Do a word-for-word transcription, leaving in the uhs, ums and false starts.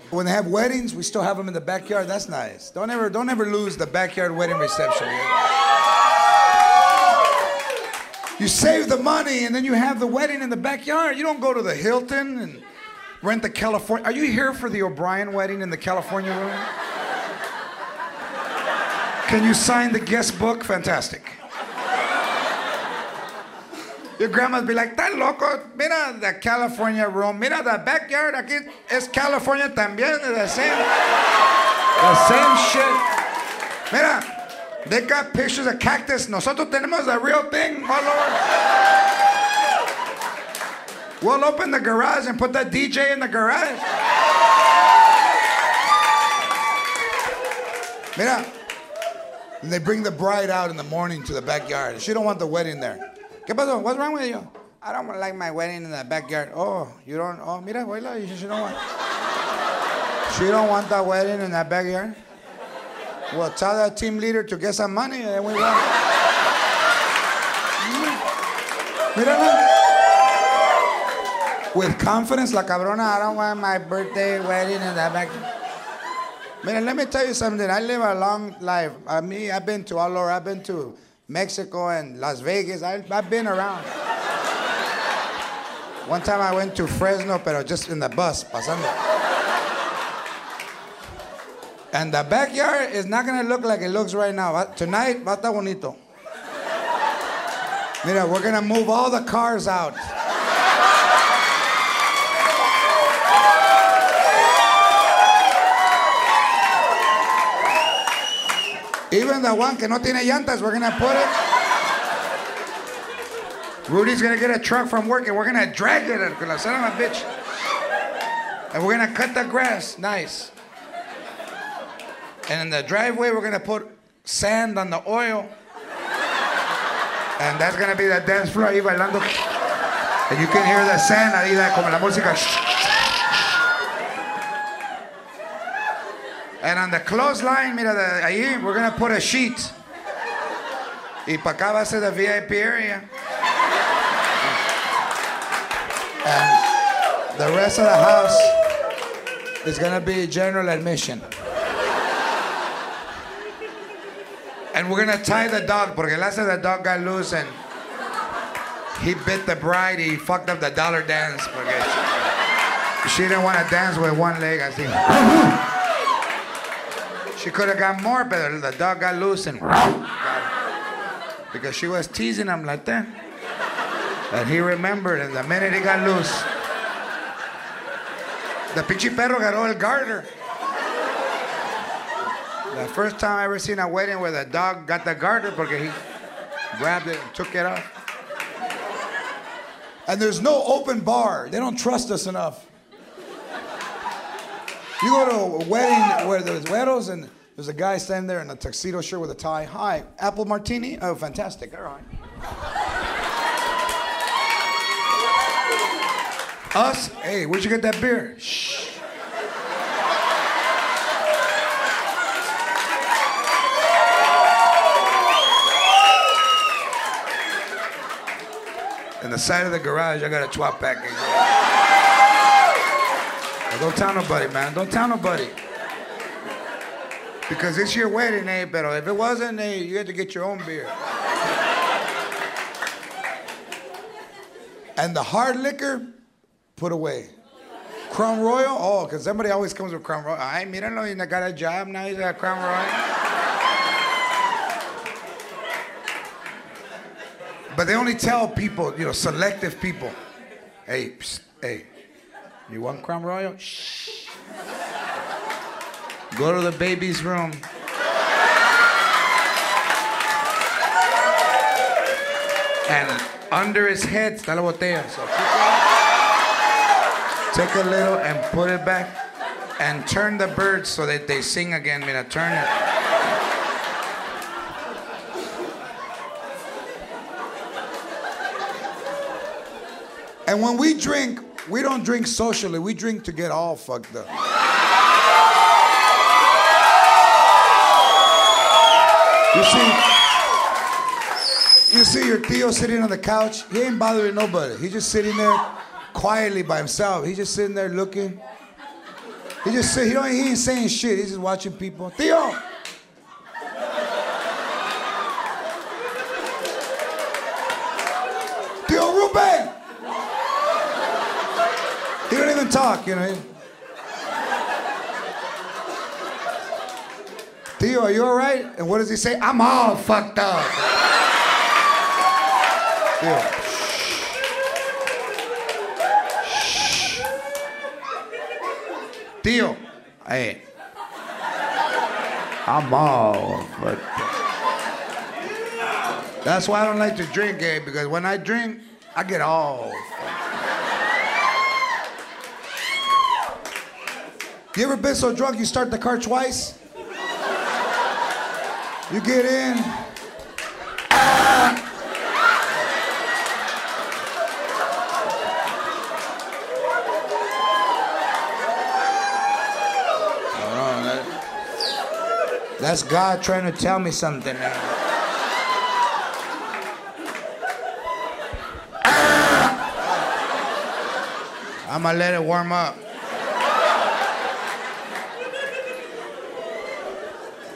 When they have weddings, we still have them in the backyard. That's nice. Don't ever, don't ever lose the backyard wedding reception. You save the money and then you have the wedding in the backyard. You don't go to the Hilton and rent the California. Are you here for the O'Brien wedding in the California room? Can you sign the guest book? Fantastic. Your grandma's be like, "Tan loco, mira the California room, mira the backyard, aquí es California también, the same, the same shit. Mira, they got pictures of cactus, nosotros tenemos the real thing, my lord. We'll open the garage and put that D J in the garage." Mira, and they bring the bride out in the morning to the backyard. She don't want the wedding there. ¿Qué pasó? What's wrong with you? I don't like my wedding in the backyard. Oh, you don't? Oh, mira, abuela, she don't want. She don't want that wedding in that backyard. Well, tell that team leader to get some money and we will. Mira, with confidence, la cabrona, I don't want my birthday wedding in that backyard. Mira, let me tell you something. I live a long life. I mean, I've been to all over. I've been to Mexico and Las Vegas. I, I've been around. One time I went to Fresno, pero just in the bus, pasando. And the backyard is not gonna look like it looks right now. Tonight, va a estar bonito. Mira, we're gonna move all the cars out. Even the one que no tiene llantas, we're gonna put it. Rudy's gonna get a truck from work and we're gonna drag it, con la son of a bitch. And we're gonna cut the grass, nice. And in the driveway, we're gonna put sand on the oil. And that's gonna be the dance floor ahí bailando. And you can hear the sand ahí, como la música. And on the clothesline, mira, the, ahí, we're gonna put a sheet. Y pa' acá va a ser the V I P area. And the rest of the house is gonna be general admission. And we're gonna tie the dog, porque last time the dog got loose and he bit the bride, he fucked up the dollar dance, porque she didn't want to dance with one leg, así. She could have got more, but the dog got loose and got it. Because she was teasing him like that. And he remembered, and the minute he got loose, the pinche perro agarró el garter. The first time I ever seen a wedding where the dog got the garter because he grabbed it and took it off. And there's no open bar. They don't trust us enough. You go to a wedding where there's güeros and there's a guy standing there in a tuxedo shirt with a tie. Hi, apple martini? Oh, fantastic. All right. Us? Hey, where'd you get that beer? Shh. In the side of the garage, I got a twelve pack. Don't tell nobody, man. Don't tell nobody. Because it's your wedding, eh? But if it wasn't, eh, you had to get your own beer. And the hard liquor, put away. Crown Royal, oh, because somebody always comes with Crown Royal. Ay, míralo, he got a job, now he's got Crown Royal. But they only tell people, you know, selective people, hey, psst, hey, you want Crown Royal? Shh. Go to the baby's room. And under his head está la botella. So take a little and put it back. And turn the birds so that they sing again. Mira, turn it. And when we drink, we don't drink socially. We drink to get all fucked up. You see, you see your tío sitting on the couch. He ain't bothering nobody. He's just sitting there quietly by himself. He's just sitting there looking. He just sit, he don't he ain't saying shit. He's just watching people. Theo! Theo Ruben! He don't even talk, you know. Theo, are you all right? And what does he say? I'm all fucked up. Theo. Shh. Shh. Theo. Hey. I'm all fucked up. That's why I don't like to drink, eh? Because when I drink, I get all fucked up. You ever been so drunk you start the car twice? You get in. Ah. Oh, no, that, that's God trying to tell me something now. Ah. I'm gonna let it warm up.